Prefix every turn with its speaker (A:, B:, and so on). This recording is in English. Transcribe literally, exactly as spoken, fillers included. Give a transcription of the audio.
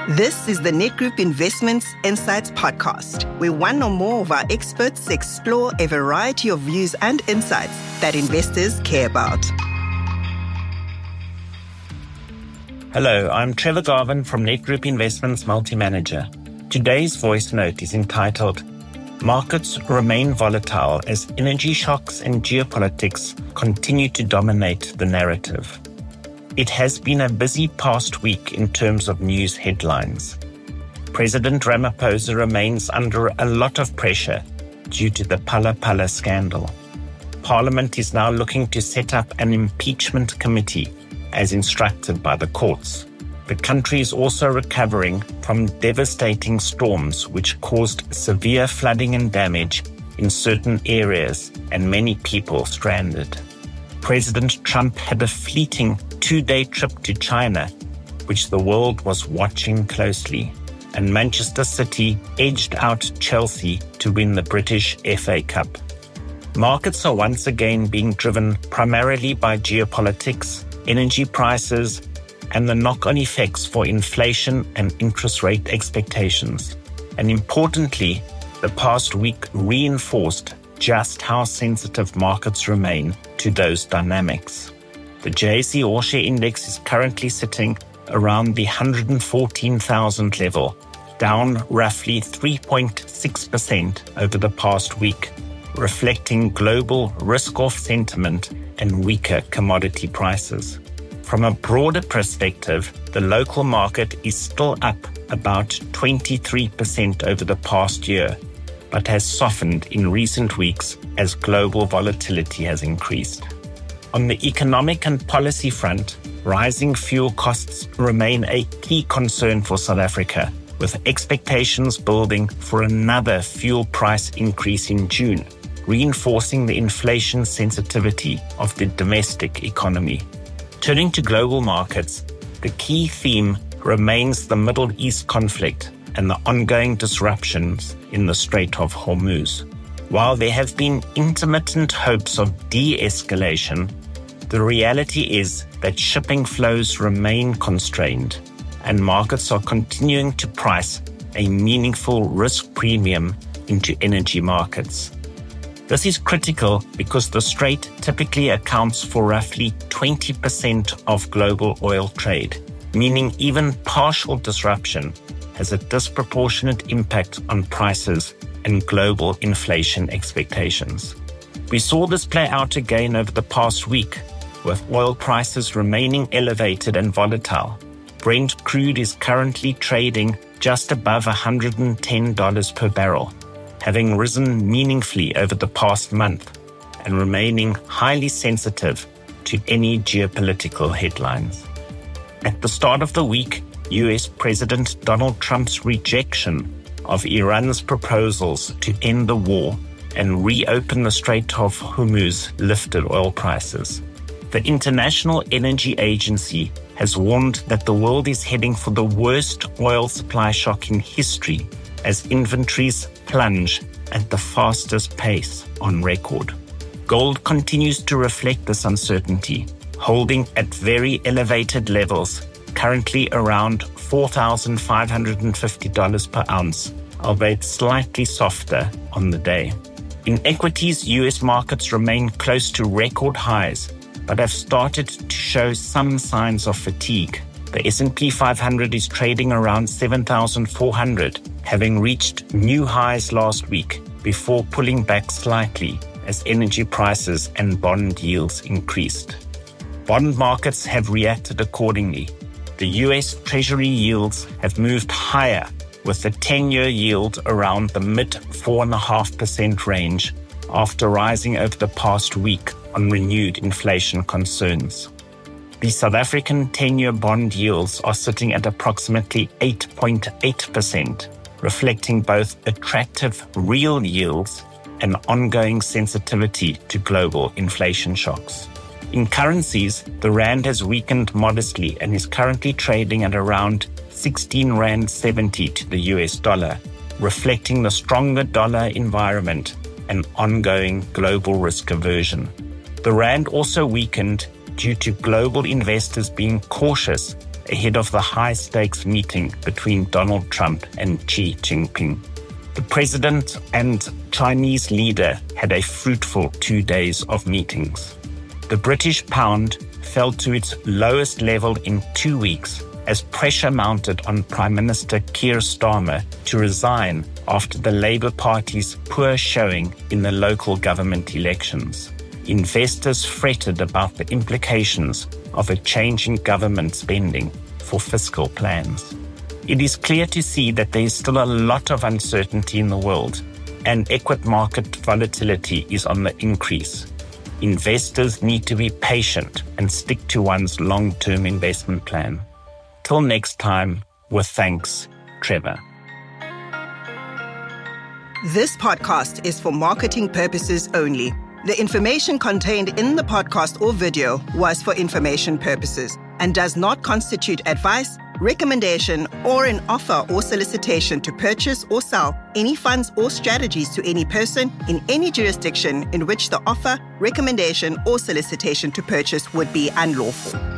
A: This is the Net Group Investments Insights Podcast, where one or more of our experts explore a variety of views and insights that investors care about.
B: Hello, I'm Trevor Garvin from Net Group Investments Multi-Manager. Today's voice note is entitled, Markets Remain Volatile as Energy Shocks and Geopolitics Continue to Dominate the Narrative. It has been a busy past week in terms of news headlines. President Ramaphosa remains under a lot of pressure due to the Phala Phala scandal. Parliament is now looking to set up an impeachment committee as instructed by the courts. The country is also recovering from devastating storms which caused severe flooding and damage in certain areas and many people stranded. President Trump had a fleeting two-day trip to China, which the world was watching closely, and Manchester City edged out Chelsea to win the British F A Cup. Markets are once again being driven primarily by geopolitics, energy prices, and the knock-on effects for inflation and interest rate expectations. And importantly, the past week reinforced just how sensitive markets remain to those dynamics. The J S E All Share Index is currently sitting around the one hundred fourteen thousand level, down roughly three point six percent over the past week, reflecting global risk-off sentiment and weaker commodity prices. From a broader perspective, the local market is still up about twenty-three percent over the past year, but has softened in recent weeks as global volatility has increased. On the economic and policy front, rising fuel costs remain a key concern for South Africa, with expectations building for another fuel price increase in June, reinforcing the inflation sensitivity of the domestic economy. Turning to global markets, the key theme remains the Middle East conflict and the ongoing disruptions in the Strait of Hormuz. While there have been intermittent hopes of de-escalation, the reality is that shipping flows remain constrained and markets are continuing to price a meaningful risk premium into energy markets. This is critical because the Strait typically accounts for roughly twenty percent of global oil trade, meaning even partial disruption has a disproportionate impact on prices and global inflation expectations. We saw this play out again over the past week, with oil prices remaining elevated and volatile. Brent crude is currently trading just above one hundred ten dollars per barrel, having risen meaningfully over the past month and remaining highly sensitive to any geopolitical headlines. At the start of the week, U S President Donald Trump's rejection of Iran's proposals to end the war and reopen the Strait of Hormuz lifted oil prices. The International Energy Agency has warned that the world is heading for the worst oil supply shock in history as inventories plunge at the fastest pace on record. Gold continues to reflect this uncertainty, holding at very elevated levels, currently around four thousand five hundred fifty dollars per ounce, albeit slightly softer on the day. In equities, U S markets remain close to record highs, but have started to show some signs of fatigue. The S and P five hundred is trading around seven thousand four hundred, having reached new highs last week before pulling back slightly as energy prices and bond yields increased. Bond markets have reacted accordingly. The U S Treasury yields have moved higher, with the ten-year yield around the mid four point five percent range after rising over the past week on renewed inflation concerns. The South African ten-year bond yields are sitting at approximately eight point eight percent, reflecting both attractive real yields and ongoing sensitivity to global inflation shocks. In currencies, the rand has weakened modestly and is currently trading at around sixteen rand seventy to the U S dollar, reflecting the stronger dollar environment and ongoing global risk aversion. The rand also weakened due to global investors being cautious ahead of the high-stakes meeting between Donald Trump and Xi Jinping. The president and Chinese leader had a fruitful two days of meetings. The British pound fell to its lowest level in two weeks as pressure mounted on Prime Minister Keir Starmer to resign after the Labour Party's poor showing in the local government elections. Investors fretted about the implications of a change in government spending for fiscal plans. It is clear to see that there is still a lot of uncertainty in the world, and equity market volatility is on the increase. Investors need to be patient and stick to one's long-term investment plan. Till next time, with thanks, Trevor.
A: This podcast is for marketing purposes only. The information contained in the podcast or video was for information purposes and does not constitute advice, recommendation, or an offer or solicitation to purchase or sell any funds or strategies to any person in any jurisdiction in which the offer, recommendation, or solicitation to purchase would be unlawful.